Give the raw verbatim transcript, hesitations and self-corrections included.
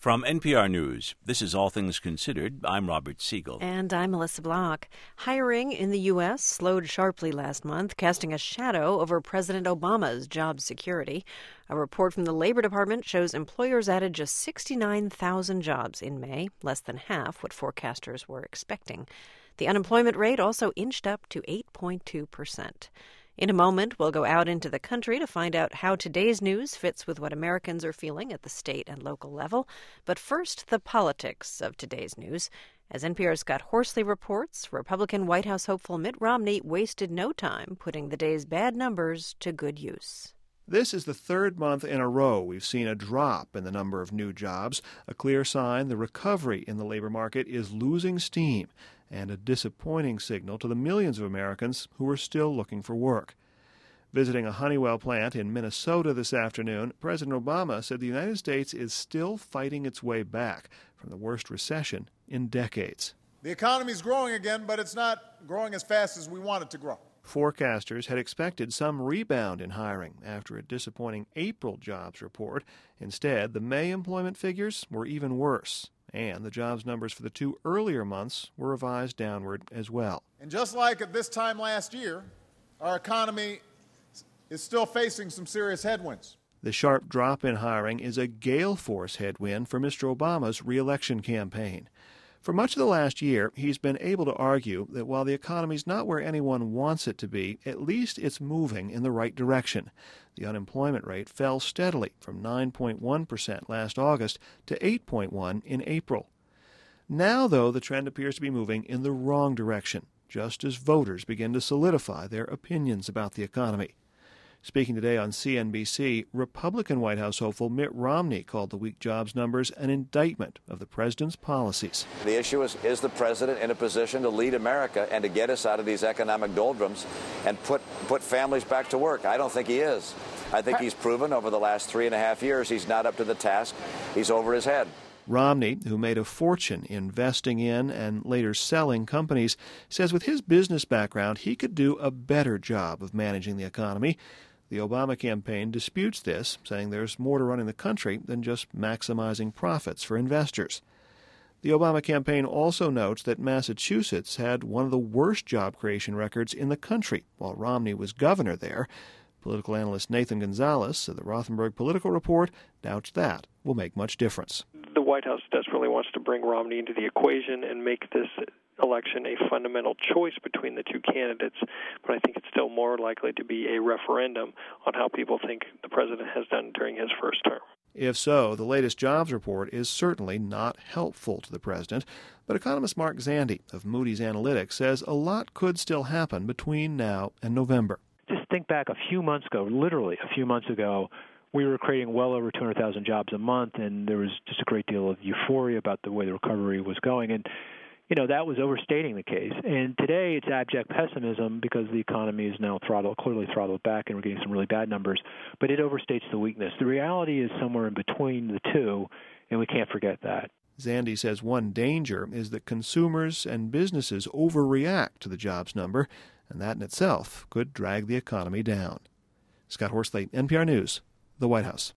From N P R News, this is All Things Considered. I'm Robert Siegel. And I'm Melissa Block. Hiring in the U S slowed sharply last month, casting a shadow over President Obama's job security. A report from the Labor Department shows employers added just sixty-nine thousand jobs in May, less than half what forecasters were expecting. The unemployment rate also inched up to eight point two percent. In a moment, we'll go out into the country to find out how today's news fits with what Americans are feeling at the state and local level. But first, the politics of today's news. As N P R's Scott Horsley reports, Republican White House hopeful Mitt Romney wasted no time putting the day's bad numbers to good use. This is the third month in a row we've seen a drop in the number of new jobs, a clear sign the recovery in the labor market is losing steam, and a disappointing signal to the millions of Americans who are still looking for work. Visiting a Honeywell plant in Minnesota this afternoon, President Obama said the United States is still fighting its way back from the worst recession in decades. The economy is growing again, but it's not growing as fast as we want it to grow. Forecasters had expected some rebound in hiring after a disappointing April jobs report. Instead, the May employment figures were even worse, and the jobs numbers for the two earlier months were revised downward as well. And just like at this time last year, our economy is still facing some serious headwinds. The sharp drop in hiring is a gale force headwind for Mister Obama's re-election campaign. For much of the last year, he's been able to argue that while the economy's not where anyone wants it to be, at least it's moving in the right direction. The unemployment rate fell steadily from nine point one percent last August to eight point one percent in April. Now, though, the trend appears to be moving in the wrong direction, just as voters begin to solidify their opinions about the economy. Speaking today on C N B C, Republican White House hopeful Mitt Romney called the weak jobs numbers an indictment of the president's policies. The issue is, is the president in a position to lead America and to get us out of these economic doldrums and put, put families back to work? I don't think he is. I think he's proven over the last three and a half years he's not up to the task. He's over his head. Romney, who made a fortune investing in and later selling companies, says with his business background he could do a better job of managing the economy. The Obama campaign disputes this, saying there's more to running the country than just maximizing profits for investors. The Obama campaign also notes that Massachusetts had one of the worst job creation records in the country while Romney was governor there. Political analyst Nathan Gonzalez of the Rothenberg Political Report doubts that will make much difference. The White House desperately wants to bring Romney into the equation and make this election a fundamental choice between the two candidates, but I think it's still more likely to be a referendum on how people think the president has done during his first term. If so, the latest jobs report is certainly not helpful to the president, but economist Mark Zandi of Moody's Analytics says a lot could still happen between now and November. Just think back a few months ago, literally a few months ago, we were creating well over two hundred thousand jobs a month, and there was just a great deal of euphoria about the way the recovery was going. And, you know, that was overstating the case. And today it's abject pessimism because the economy is now throttled, clearly throttled back, and we're getting some really bad numbers. But it overstates the weakness. The reality is somewhere in between the two, and we can't forget that. Zandi says one danger is that consumers and businesses overreact to the jobs number, and that in itself could drag the economy down. Scott Horsley, N P R News, the White House.